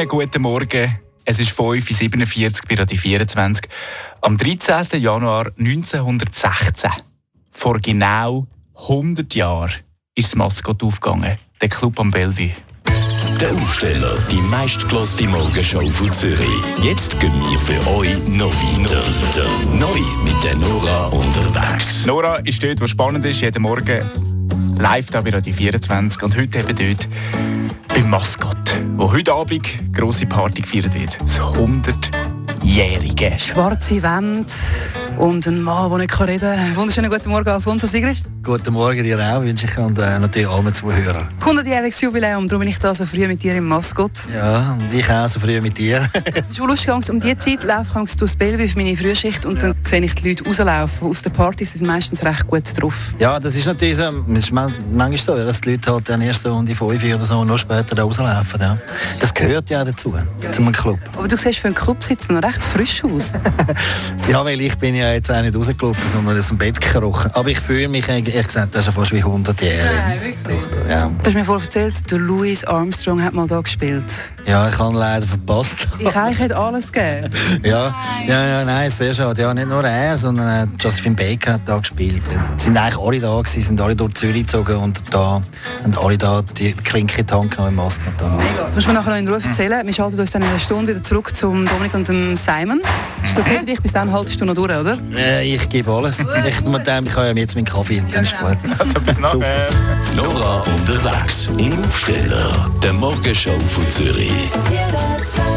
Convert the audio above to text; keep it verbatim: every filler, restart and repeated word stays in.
schönen guten Morgen. Es ist fünf Uhr siebenundvierzig bei Radio vierundzwanzig. Am dreizehnten Januar neunzehnhundertsechzehn, vor genau hundert Jahren, ist das Maskott aufgegangen, der Club am Bellevue. Der Aufsteller, die meistgehörte Morgenshow von Zürich. Jetzt gehen wir für euch noch weiter. Neu mit der Nora unterwegs. Nora ist dort, wo spannend ist, jeden Morgen live da bei Radio vierundzwanzig. Und heute eben dort beim Maskott, wo heute Abend eine grosse Party gefeiert wird. Das hundertjährige. Schwarze Wände und ein Mann, der nicht reden kann. Wunderschönen guten Morgen, Alfonso Sigrist. Guten Morgen dir auch, wünsche ich und äh, natürlich allen Zuhörern. hundertjähriges Jubiläum, darum bin ich da so früh mit dir im Maskott. Ja, und ich auch so früh mit dir. Es ist lustig, um diese Zeit laufe ich durchs Bellevue für meine Frühschicht und dann sehe ich die Leute rauslaufen. Aus den Partys sind meistens recht gut drauf. Ja, das ist natürlich so, es ist manchmal so, dass die Leute halt dann erst so um die fünf oder so noch später da rauslaufen. Ja. Das gehört ja dazu, zu einem Club. Aber du siehst für einen Club sitzen noch recht frisch aus. Ja, weil ich bin ja jetzt auch nicht rausgelaufen, sondern aus dem Bett gekrochen. Aber ich fühle mich, ehrlich gesagt, das ist ja fast wie hundertjährig. Nein, wirklich? Ja. Du hast mir vorhin erzählt, der Louis Armstrong hat mal da gespielt. Ja, ich habe ihn leider verpasst. Ich eigentlich hätte alles gegeben. Ja, ja, ja, nein, sehr schade. Ja, nicht nur er, sondern äh, Josephine Baker hat da gespielt. Es sind eigentlich alle da gewesen, sind alle durch Zürich gezogen und da haben alle da die Klinke in die Hand genommen im Maskott. Das musst du mir nachher noch in Ruhe erzählen. Wir schalten uns dann in einer Stunde wieder zurück zum Dominik und dem Simon. Ist das okay für dich? Bis dann haltest du noch durch, oder? Äh, ich gebe alles. Ich, mit dem, ich habe ja jetzt meinen Kaffee, dann ist gut. Also bis nachher. Nora unterwegs im Aufsteller, der Morgenshow von Zürich.